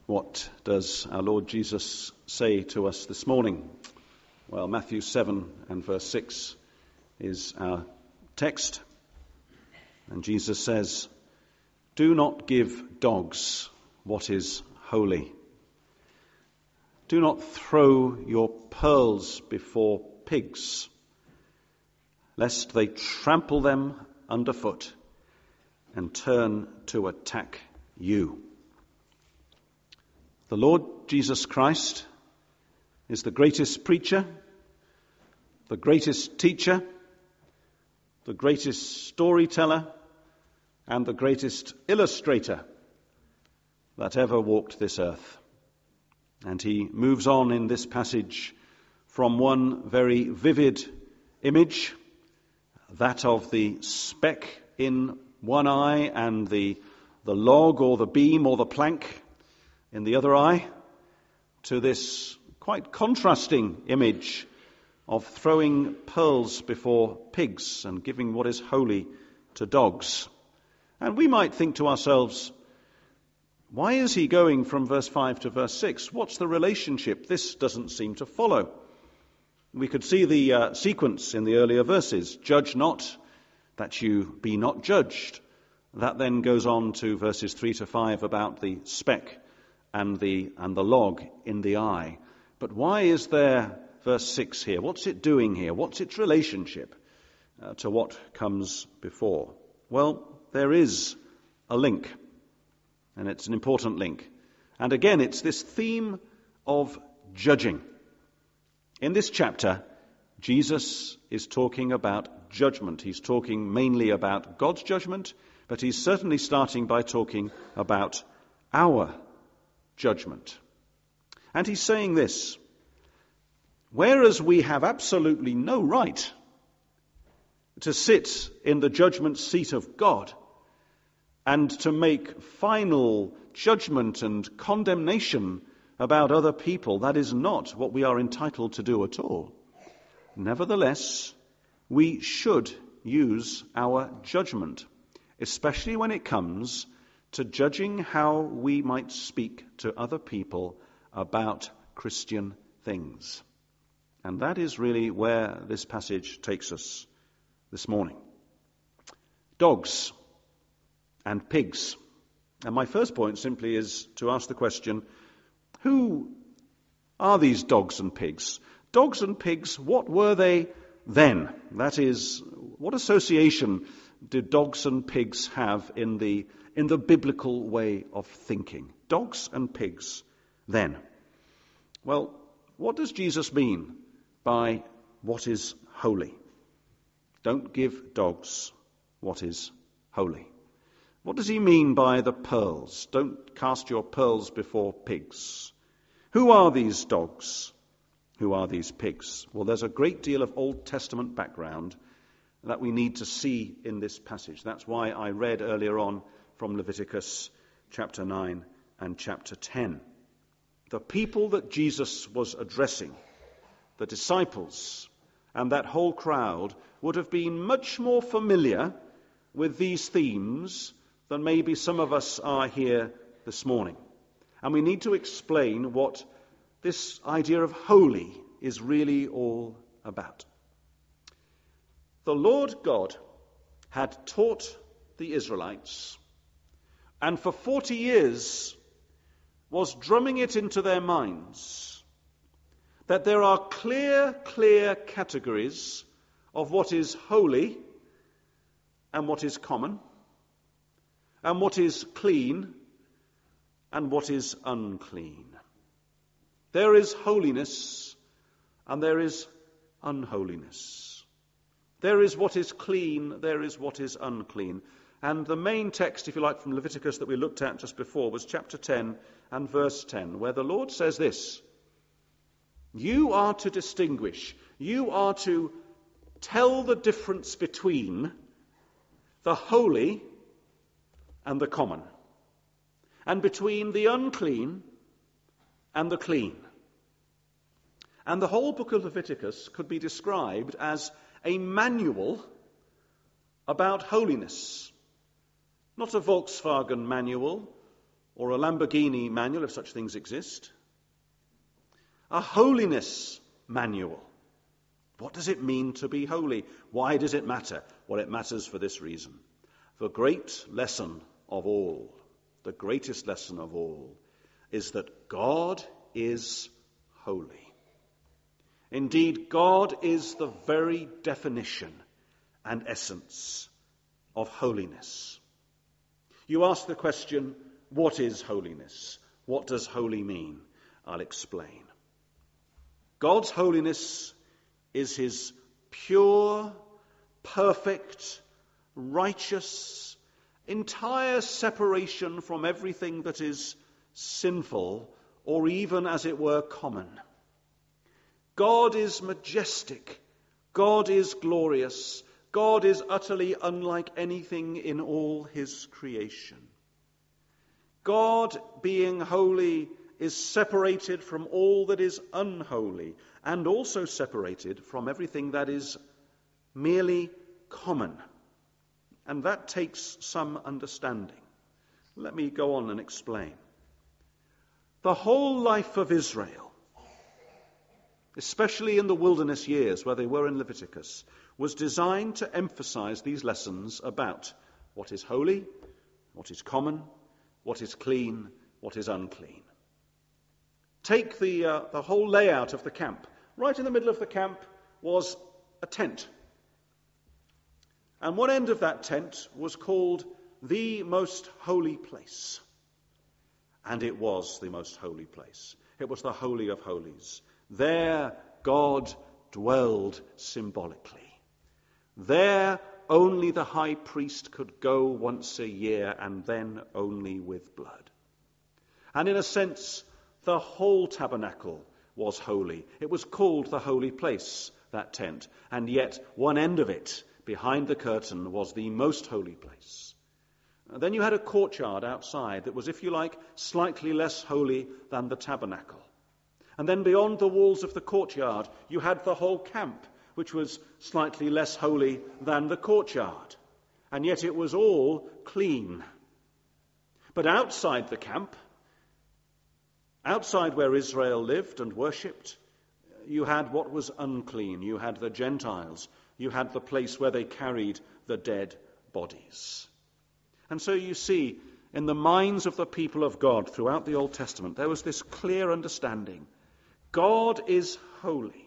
What does our Lord Jesus say to us this morning? Well, Matthew 7 and verse 6 is our text. And Jesus says, "Do not give dogs what is holy. Do not throw your pearls before pigs, lest they trample them underfoot and turn to attack you." The Lord Jesus Christ is the greatest preacher, the greatest teacher, the greatest storyteller, and the greatest illustrator that ever walked this earth. And he moves on in this passage from one very vivid image, that of the speck in one eye and the log or the beam or the plank in the other eye, to this quite contrasting image of throwing pearls before pigs and giving what is holy to dogs. And we might think to ourselves, why is he going from verse 5 to verse 6? What's the relationship? This doesn't seem to follow. We could see the sequence in the earlier verses. Judge not, that you be not judged. That then goes on to verses 3 to 5 about the speck and the log in the eye. But why is there verse 6 here? What's it doing here? What's its relationship to what comes before? Well, there is a link, and it's an important link. And again, it's this theme of judging. In this chapter, Jesus is talking about judgment. He's talking mainly about God's judgment, but he's certainly starting by talking about our judgment. And he's saying this: whereas we have absolutely no right to sit in the judgment seat of God and to make final judgment and condemnation about other people, that is not what we are entitled to do at all. Nevertheless, we should use our judgment, especially when it comes to judging how we might speak to other people about Christian things. And that is really where this passage takes us this morning. Dogs and pigs. And my first point simply is to ask the question, who are these dogs and pigs? Dogs and pigs, what were they then? That is, what association did dogs and pigs have in the biblical way of thinking? Dogs and pigs then. Well, what does Jesus mean by what is holy? Don't give dogs what is holy. What does he mean by the pearls? Don't cast your pearls before pigs. Who are these dogs? Who are these pigs? Well, there's a great deal of Old Testament background that we need to see in this passage. That's why I read earlier on from Leviticus chapter 9 and chapter 10. The people that Jesus was addressing, the disciples, and that whole crowd would have been much more familiar with these themes than maybe some of us are here this morning. And we need to explain what this idea of holy is really all about. The Lord God had taught the Israelites, and for 40 years was drumming it into their minds, that there are clear categories of what is holy and what is common, and what is clean and what is unclean. There is holiness and there is unholiness. There is what is clean, there is what is unclean. And the main text, if you like, from Leviticus that we looked at just before was chapter 10 and verse 10, where the Lord says this: you are to distinguish, you are to tell the difference between the holy and the common, and between the unclean and the clean. And the whole book of Leviticus could be described as a manual about holiness. Not a Volkswagen manual, or a Lamborghini manual, if such things exist. A holiness manual. What does it mean to be holy? Why does it matter? Well, it matters for this reason. The great lesson of all, the greatest lesson of all, is that God is holy. Indeed, God is the very definition and essence of holiness. You ask the question, what is holiness? What does holy mean? I'll explain. God's holiness is his pure, perfect, righteous, entire separation from everything that is sinful or even, as it were, common. God is majestic. God is glorious. God is utterly unlike anything in all his creation. God, being holy, is separated from all that is unholy, and also separated from everything that is merely common. And that takes some understanding. Let me go on and explain. The whole life of Israel, especially in the wilderness years where they were in Leviticus, was designed to emphasize these lessons about what is holy, what is common, what is clean, what is unclean. Take the whole layout of the camp. Right in the middle of the camp was a tent. And one end of that tent was called the most holy place. And it was the most holy place. It was the Holy of Holies. There God dwelled symbolically. There only the high priest could go once a year, and then only with blood. And in a sense, the whole tabernacle was holy. It was called the holy place, that tent, and yet one end of it, behind the curtain, was the most holy place. Then you had a courtyard outside that was, if you like, slightly less holy than the tabernacle. And then beyond the walls of the courtyard, you had the whole camp, which was slightly less holy than the courtyard. And yet it was all clean. But outside the camp, outside where Israel lived and worshipped, you had what was unclean. You had the Gentiles. You had the place where they carried the dead bodies. And so you see, in the minds of the people of God throughout the Old Testament, there was this clear understanding. God is holy.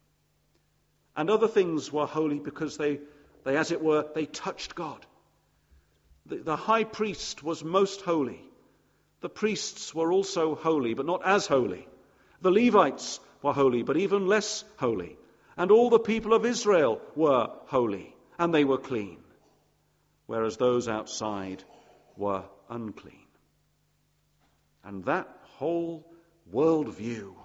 And other things were holy because they as it were, they touched God. The high priest was most holy. The priests were also holy, but not as holy. The Levites were holy, but even less holy. And all the people of Israel were holy, and they were clean, whereas those outside were unclean. And that whole worldview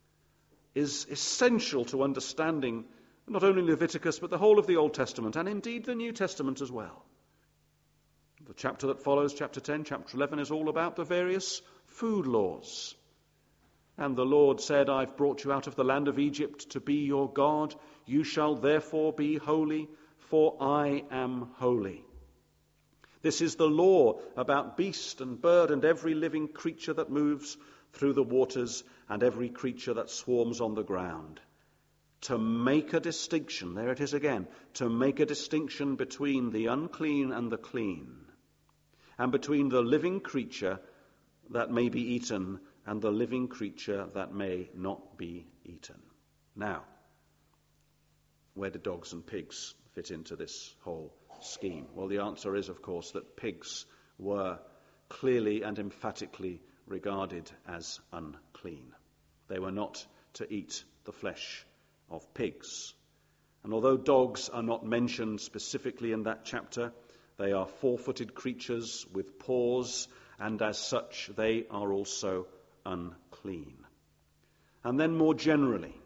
is essential to understanding not only Leviticus, but the whole of the Old Testament, and indeed the New Testament as well. The chapter that follows, chapter 10, chapter 11, is all about the various food laws. And the Lord said, I've brought you out of the land of Egypt to be your God. You shall therefore be holy, for I am holy. This is the law about beast and bird and every living creature that moves through the waters and every creature that swarms on the ground. To make a distinction, there it is again, to make a distinction between the unclean and the clean, and between the living creature that may be eaten and the living creature that may not be eaten. Now, where do dogs and pigs fit into this whole scheme? Well, the answer is, of course, that pigs were clearly and emphatically regarded as unclean. They were not to eat the flesh of pigs. And although dogs are not mentioned specifically in that chapter, they are four-footed creatures with paws, and as such they are also unclean. And then more generally,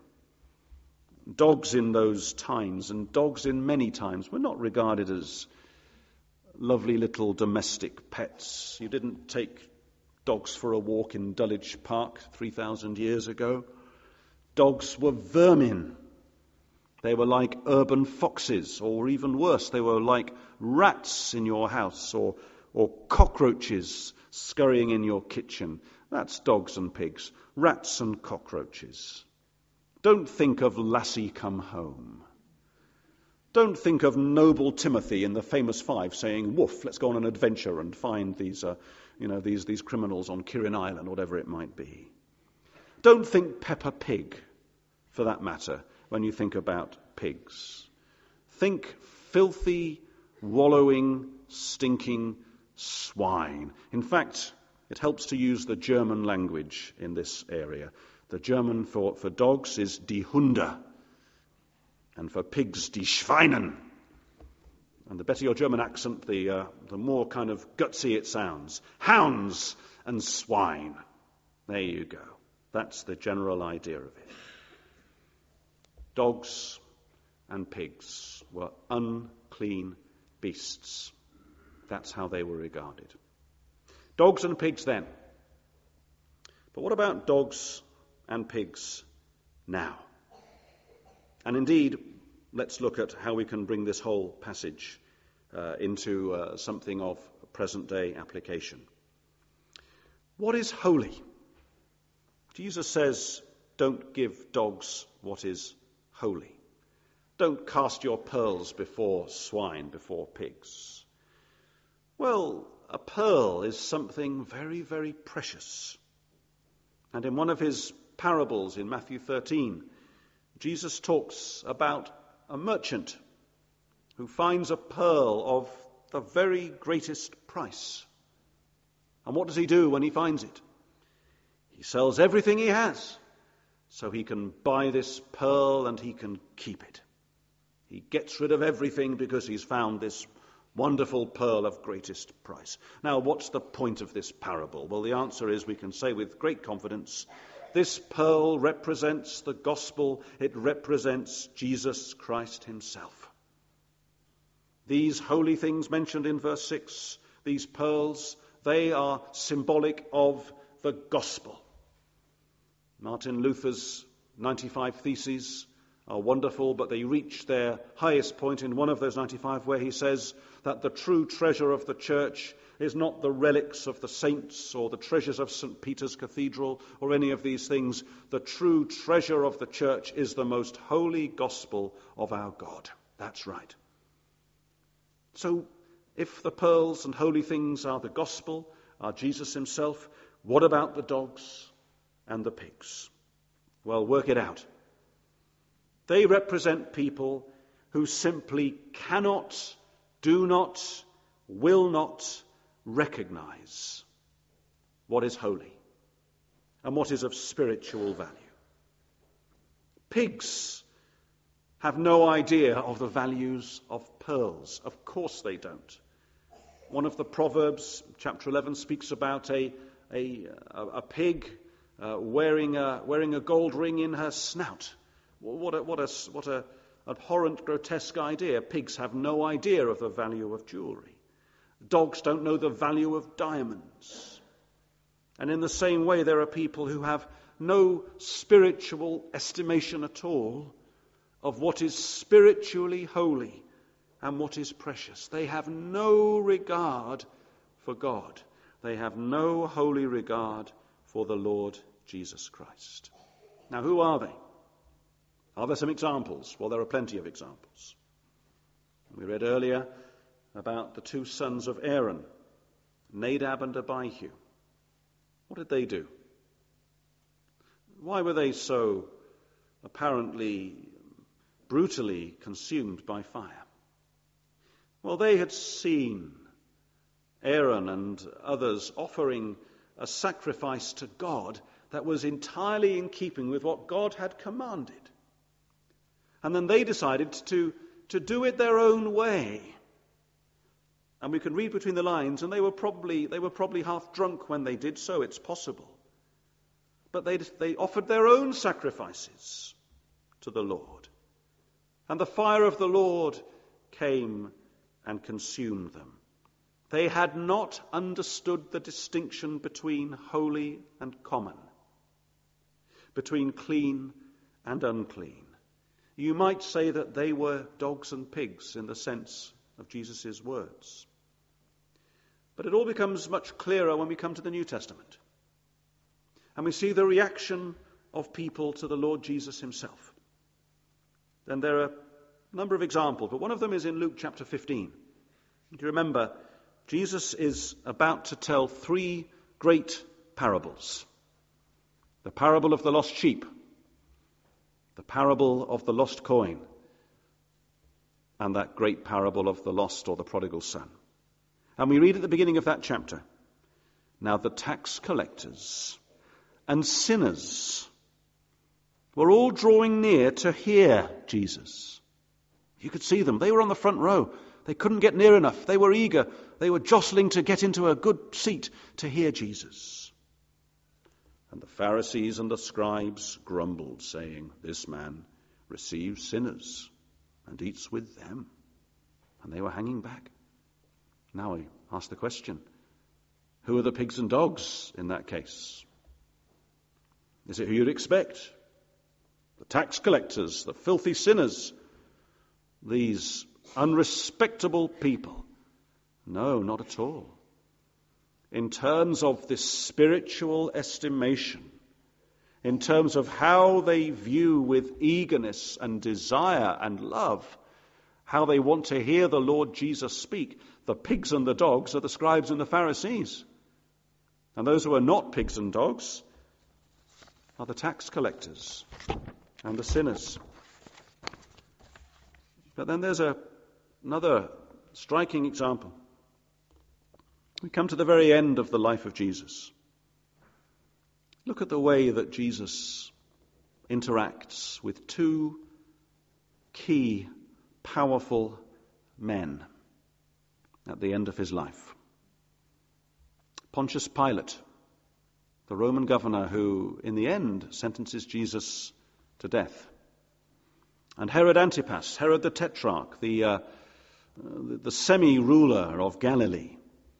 dogs in those times, and dogs in many times, were not regarded as lovely little domestic pets. You didn't take dogs for a walk in Dulwich Park 3,000 years ago. Dogs were vermin. They were like urban foxes, or even worse, they were like rats in your house, or or cockroaches scurrying in your kitchen. That's dogs and pigs, rats and cockroaches. Don't think of Lassie Come Home. Don't think of noble Timothy in the famous five saying, "Woof, let's go on an adventure and find these criminals on Kirin Island," whatever it might be. Don't think Peppa Pig, for that matter, when you think about pigs. Think filthy, wallowing, stinking swine. In fact, it helps to use the German language in this area. The German for dogs is die Hunde, and for pigs, die Schweinen. And the better your German accent, the more kind of gutsy it sounds. Hounds and swine. There you go. That's the general idea of it. Dogs and pigs were unclean beasts. That's how they were regarded. Dogs and pigs then. But what about dogs and pigs now? And indeed, let's look at how we can bring this whole passage into something of present-day application. What is holy? Jesus says, don't give dogs what is holy. Don't cast your pearls before swine, before pigs. Well, a pearl is something very, very precious. And in one of his parables in Matthew 13, Jesus talks about a merchant who finds a pearl of the very greatest price. And what does he do when he finds it? He sells everything he has so he can buy this pearl and he can keep it. He gets rid of everything because he's found this wonderful pearl of greatest price. Now, what's the point of this parable? Well, the answer is we can say with great confidence, this pearl represents the gospel. It represents Jesus Christ himself. These holy things mentioned in verse 6, these pearls, they are symbolic of the gospel. Martin Luther's 95 Theses are wonderful, but they reach their highest point in one of those 95 where he says that the true treasure of the church is not the relics of the saints or the treasures of St. Peter's Cathedral or any of these things. The true treasure of the church is the most holy gospel of our God. That's right. So if the pearls and holy things are the gospel, are Jesus himself, what about the dogs and the pigs? Well, work it out. They represent people who simply cannot, do not, will not recognize what is holy and what is of spiritual value. Pigs have no idea of the values of pearls. Of course they don't. One of the Proverbs, chapter 11, speaks about a pig wearing a gold ring in her snout. What a abhorrent, grotesque idea. Pigs have no idea of the value of jewelry. Dogs don't know the value of diamonds. And in the same way, there are people who have no spiritual estimation at all of what is spiritually holy and what is precious. They have no regard for God. They have no holy regard for the Lord Jesus Christ. Now, who are they? Are there some examples? Well, there are plenty of examples. We read earlier about the two sons of Aaron, Nadab and Abihu. What did they do? Why were they so apparently brutally consumed by fire? Well, they had seen Aaron and others offering a sacrifice to God that was entirely in keeping with what God had commanded. And then they decided to do it their own way. And we can read between the lines, and they were probably half drunk when they did so, it's possible. But they offered their own sacrifices to the Lord. And the fire of the Lord came and consumed them. They had not understood the distinction between holy and common, between clean and unclean. You might say that they were dogs and pigs in the sense of Jesus' words. But it all becomes much clearer when we come to the New Testament. And we see the reaction of people to the Lord Jesus himself. Then there are a number of examples, but one of them is in Luke chapter 15. If you remember, Jesus is about to tell 3 great parables. The parable of the lost sheep, the parable of the lost coin, and that great parable of the lost or the prodigal son. And we read at the beginning of that chapter, now the tax collectors and sinners were all drawing near to hear Jesus. You could see them. They were on the front row. They couldn't get near enough. They were eager. They were jostling to get into a good seat to hear Jesus. And the Pharisees and the scribes grumbled, saying, "This man receives sinners and eats with them." And they were hanging back. Now I ask the question, who are the pigs and dogs in that case? Is it who you'd expect? The tax collectors, the filthy sinners, these unrespectable people? No, not at all. In terms of this spiritual estimation, in terms of how they view with eagerness and desire and love, how they want to hear the Lord Jesus speak, the pigs and the dogs are the scribes and the Pharisees. And those who are not pigs and dogs are the tax collectors and the sinners. But then there's another striking example. We come to the very end of the life of Jesus. Look at the way that Jesus interacts with 2 key, powerful men at the end of his life. Pontius Pilate, the Roman governor who, in the end, sentences Jesus to death. And Herod Antipas, Herod the Tetrarch, the semi-ruler of Galilee.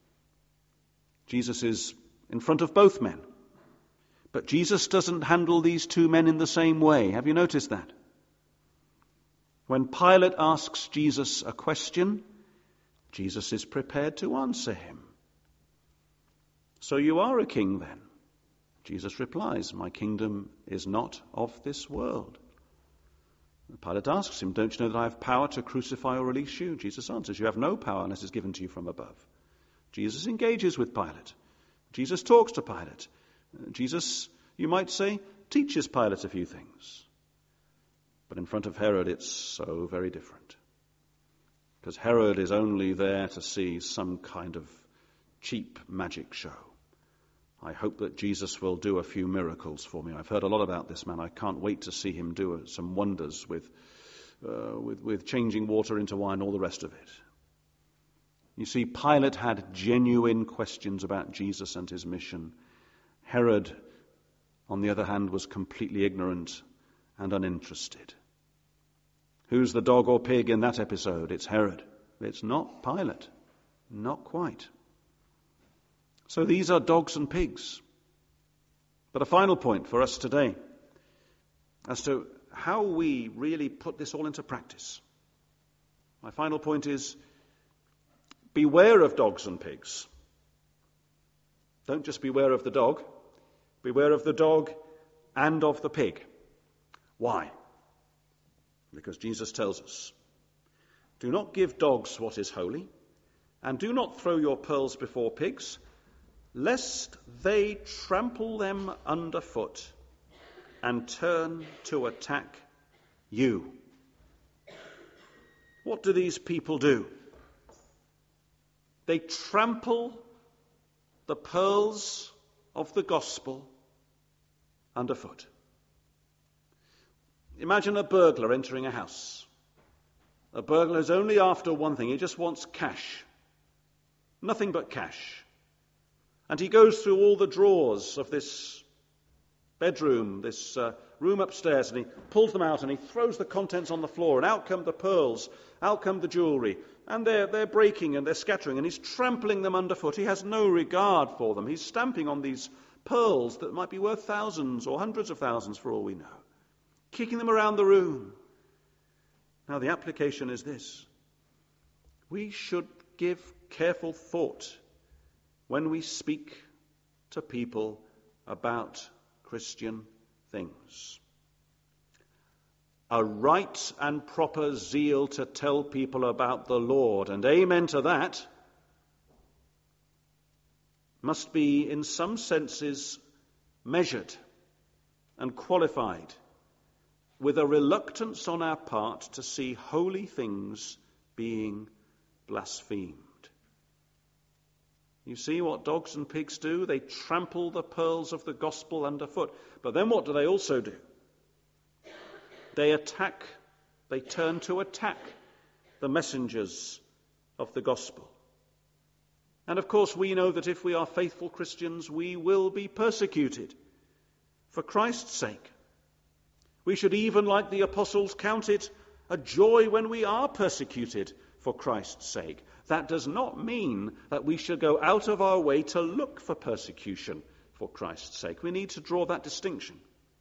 Jesus is in front of both men. But Jesus doesn't handle these 2 men in the same way. Have you noticed that? When Pilate asks Jesus a question, Jesus is prepared to answer him. "So you are a king then?" Jesus replies, "My kingdom is not of this world." Pilate asks him, "Don't you know that I have power to crucify or release you?" Jesus answers, "You have no power unless it's given to you from above." Jesus engages with Pilate. Jesus talks to Pilate. Jesus, you might say, teaches Pilate a few things. But in front of Herod, it's so very different. Because Herod is only there to see some kind of cheap magic show. I hope that Jesus will do a few miracles for me. I've heard a lot about this man. I can't wait to see him do some wonders with changing water into wine, all the rest of it. You see, Pilate had genuine questions about Jesus and his mission. Herod, on the other hand, was completely ignorant and uninterested. Who's the dog or pig in that episode? It's Herod. It's not Pilate. Not quite. So these are dogs and pigs. But a final point for us today as to how we really put this all into practice. My final point is, beware of dogs and pigs. Don't just beware of the dog. Beware of the dog and of the pig. Why? Because Jesus tells us, "Do not give dogs what is holy, and do not throw your pearls before pigs, lest they trample them underfoot and turn to attack you." What do these people do? They trample the pearls of the gospel underfoot. Imagine a burglar entering a house. A burglar is only after one thing. He just wants cash. Nothing but cash. And he goes through all the drawers of this bedroom, this room upstairs, and he pulls them out and he throws the contents on the floor, and out come the pearls, out come the jewelry, and they're breaking and they're scattering, and he's trampling them underfoot. He has no regard for them. He's stamping on these pearls that might be worth thousands or hundreds of thousands for all we know, kicking them around the room. Now the application is this: we should give careful thought when we speak to people about Christian things. A right and proper zeal to tell people about the Lord, and amen to that, must be in some senses measured and qualified with a reluctance on our part to see holy things being blasphemed. You see what dogs and pigs do? They trample the pearls of the gospel underfoot. But then what do they also do? They turn to attack the messengers of the gospel. And of course we know that if we are faithful Christians, we will be persecuted for Christ's sake. We should even, like the apostles, count it a joy when we are persecuted for Christ's sake. That does not mean that we should go out of our way to look for persecution for Christ's sake. We need to draw that distinction.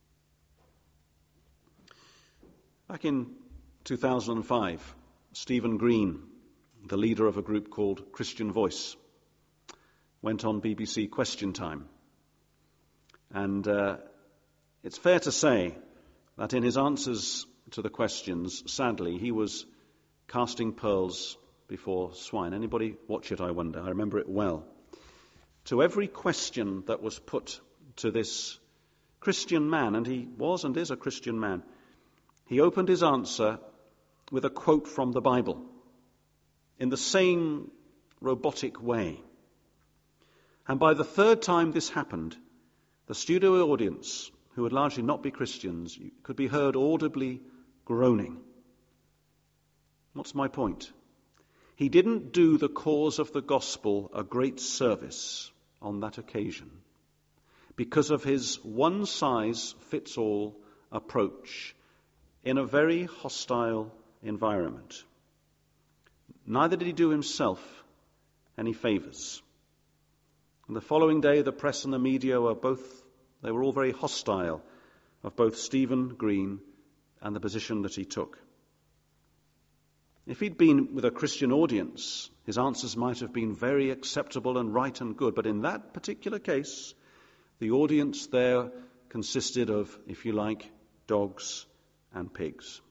Back in 2005, Stephen Green, the leader of a group called Christian Voice, went on BBC Question Time. And it's fair to say that in his answers to the questions, sadly, he was casting pearls before swine. Anybody watch it, I wonder? I remember it well. To every question that was put to this Christian man, and he was and is a Christian man, he opened his answer with a quote from the Bible in the same robotic way. And by the third time this happened, the studio audience, who would largely not be Christians, could be heard audibly groaning. What's my point? He didn't do the cause of the gospel a great service on that occasion because of his one-size-fits-all approach in a very hostile environment. Neither did he do himself any favors. And the following day, the press and the media were all very hostile of both Stephen Green and the position that he took. If he'd been with a Christian audience, his answers might have been very acceptable and right and good. But in that particular case, the audience there consisted of, if you like, dogs and pigs.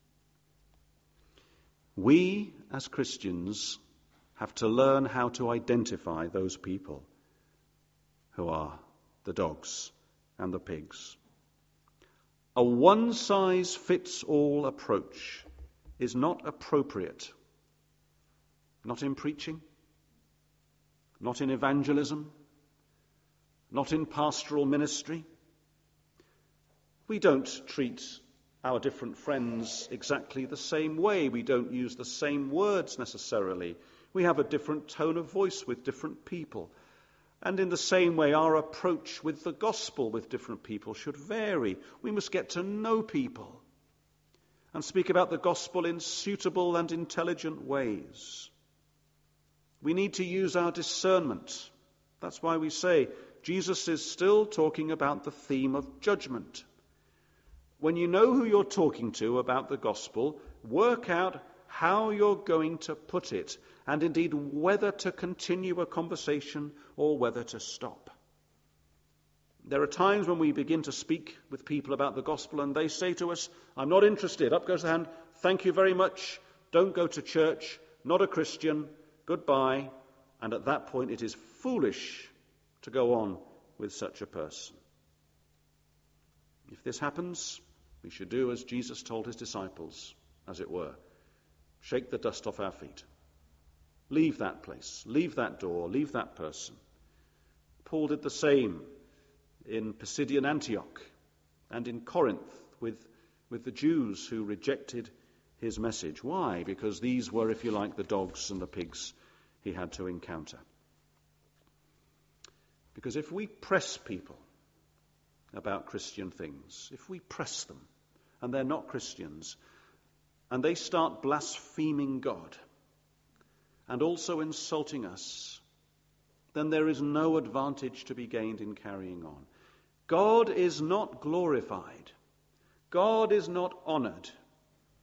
We, as Christians, have to learn how to identify those people who are the dogs and the pigs. A one-size-fits-all approach is not appropriate. Not in preaching, not in evangelism, not in pastoral ministry. We don't treat our different friends exactly the same way. We don't use the same words necessarily. We have a different tone of voice with different people. And in the same way, our approach with the gospel with different people should vary. We must get to know people and speak about the gospel in suitable and intelligent ways. We need to use our discernment. That's why we say Jesus is still talking about the theme of judgment. When you know who you're talking to about the gospel, work out how you're going to put it, and indeed whether to continue a conversation or whether to stop. There are times when we begin to speak with people about the gospel and they say to us, I'm not interested. Up goes the hand. Thank you very much. Don't go to church. Not a Christian. Goodbye. And at that point it is foolish to go on with such a person. If this happens, we should do as Jesus told his disciples, as it were. Shake the dust off our feet. Leave that place. Leave that door. Leave that person. Paul did the same in Pisidian Antioch and in Corinth with the Jews who rejected his message. Why? Because these were, if you like, the dogs and the pigs he had to encounter. Because if we press people about Christian things, if we press them and they're not Christians, and they start blaspheming God and also insulting us, then there is no advantage to be gained in carrying on. God is not glorified. God is not honored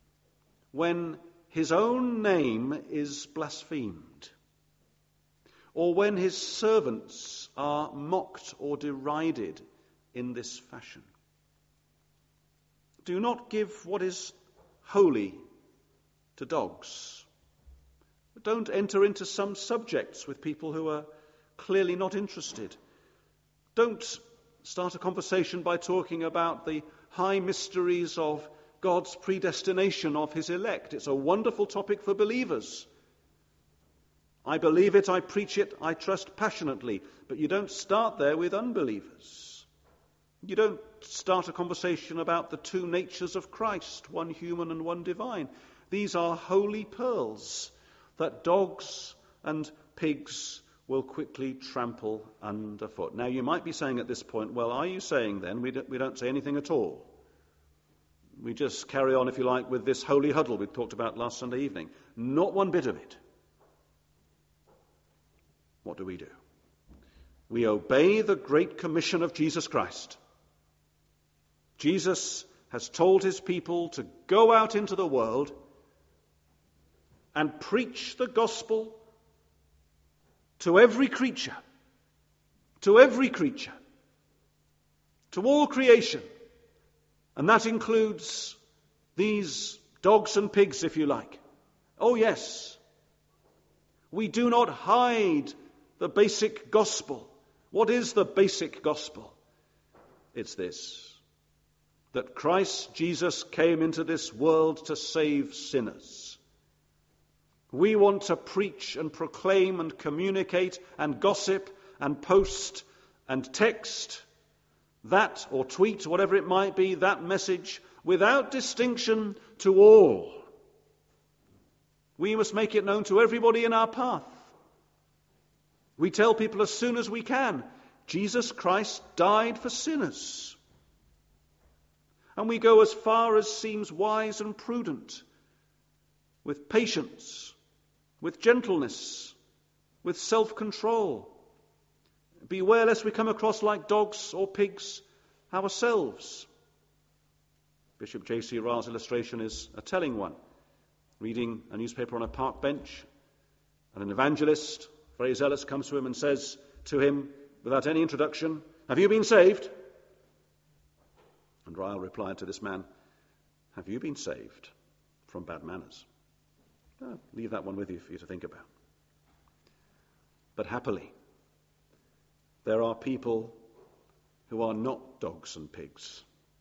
when his own name is blasphemed. or when his servants are mocked or derided in this fashion. Do not give what is holy to dogs. Don't enter into some subjects with people who are clearly not interested. Don't start a conversation by talking about the high mysteries of God's predestination of his elect. It's a wonderful topic for believers. I believe it, I preach it, I trust passionately. But you don't start there with unbelievers. You don't start a conversation about the two natures of Christ, one human and one divine. These are holy pearls that dogs and pigs will quickly trample underfoot. Now, you might be saying at this point, well, are you saying then we don't say anything at all? We just carry on, if you like, with this holy huddle we talked about last Sunday evening. Not one bit of it. What do? We obey the great commission of Jesus Christ. Jesus has told his people to go out into the world and preach the gospel to every creature, to all creation. And that includes these dogs and pigs, if you like. Oh, yes. We do not hide the basic gospel. What is the basic gospel? It's this: that Christ Jesus came into this world to save sinners. We want to preach and proclaim and communicate and gossip and post and text that, or tweet, whatever it might be, that message without distinction to all. We must make it known to everybody in our path. We tell people as soon as we can, Jesus Christ died for sinners. And we go as far as seems wise and prudent, with patience, with gentleness, with self-control. Beware lest we come across like dogs or pigs ourselves. Bishop J.C. Ryle's illustration is a telling one. Reading a newspaper on a park bench, and an evangelist, very zealous, comes to him and says to him, without any introduction, "Have you been saved?" And Ryle replied to this man, "Have you been saved from bad manners?" I'll leave that one with you for you to think about. But happily, there are people who are not dogs and pigs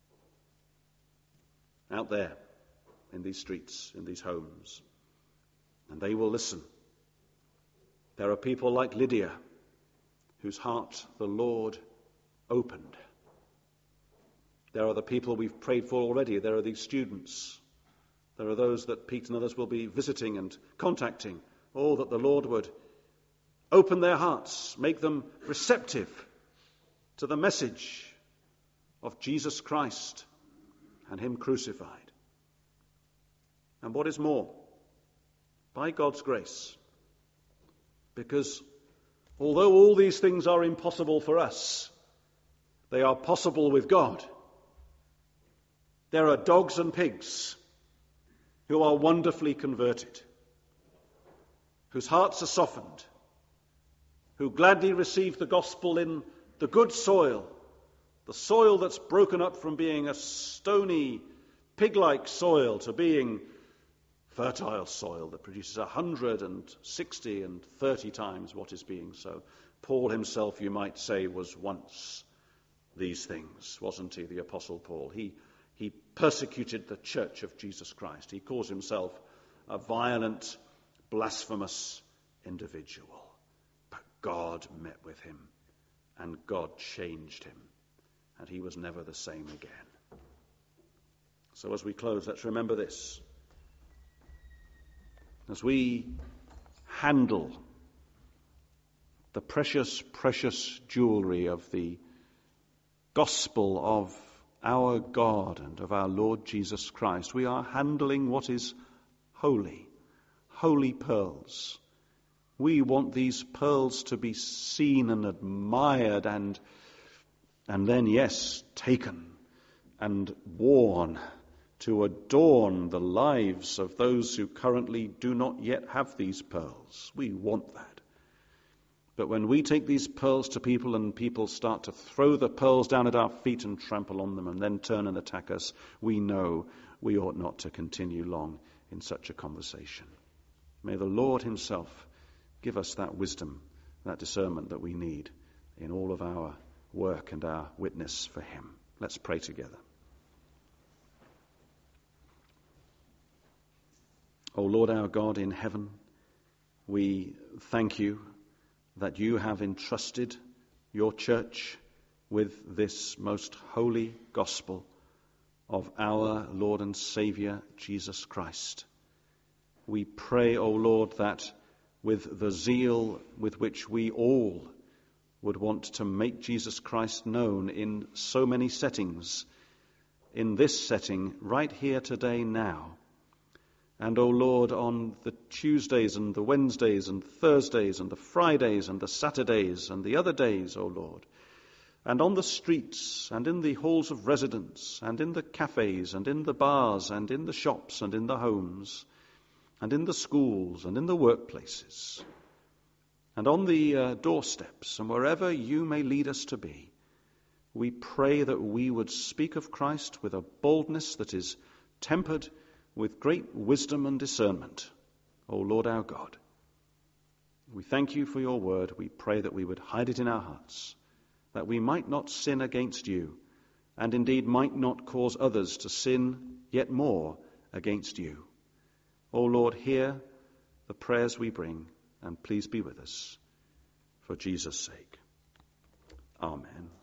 out there in these streets, in these homes, and they will listen. There are people like Lydia, whose heart the Lord opened. There are the people we've prayed for already. There are these students. There are those that Pete and others will be visiting and contacting. Oh, that the Lord would open their hearts, make them receptive to the message of Jesus Christ and him crucified. And what is more, by God's grace, because although all these things are impossible for us, they are possible with God. There are dogs and pigs who are wonderfully converted, whose hearts are softened, who gladly receive the gospel in the good soil, the soil that's broken up from being a stony, pig-like soil to being fertile soil that produces 160 and 30 times what is being sown. Paul himself, you might say, was once these things, wasn't he, the Apostle Paul? He persecuted the church of Jesus Christ. He calls himself a violent, blasphemous individual. But God met with him, and God changed him, and he was never the same again. So as we close, let's remember this. As we handle the precious, precious jewelry of the gospel of our God and of our Lord Jesus Christ, we are handling what is holy, holy pearls. We want these pearls to be seen and admired and then, yes, taken and worn to adorn the lives of those who currently do not yet have these pearls. We want that. But when we take these pearls to people and people start to throw the pearls down at our feet and trample on them and then turn and attack us, we know we ought not to continue long in such a conversation. May the Lord himself give us that wisdom, that discernment that we need in all of our work and our witness for him. Let's pray together. O Lord our God in heaven, we thank you that you have entrusted your church with this most holy gospel of our Lord and Saviour, Jesus Christ. We pray, O Lord, that with the zeal with which we all would want to make Jesus Christ known in so many settings, in this setting, right here today now, and, O Lord, on the Tuesdays and the Wednesdays and Thursdays and the Fridays and the Saturdays and the other days, O Lord, and on the streets and in the halls of residence and in the cafes and in the bars and in the shops and in the homes and in the schools and in the workplaces and on the doorsteps and wherever you may lead us to be, we pray that we would speak of Christ with a boldness that is tempered with great wisdom and discernment, O Lord our God. We thank you for your word. We pray that we would hide it in our hearts, that we might not sin against you, and indeed might not cause others to sin yet more against you. O Lord, hear the prayers we bring, and please be with us. For Jesus' sake. Amen.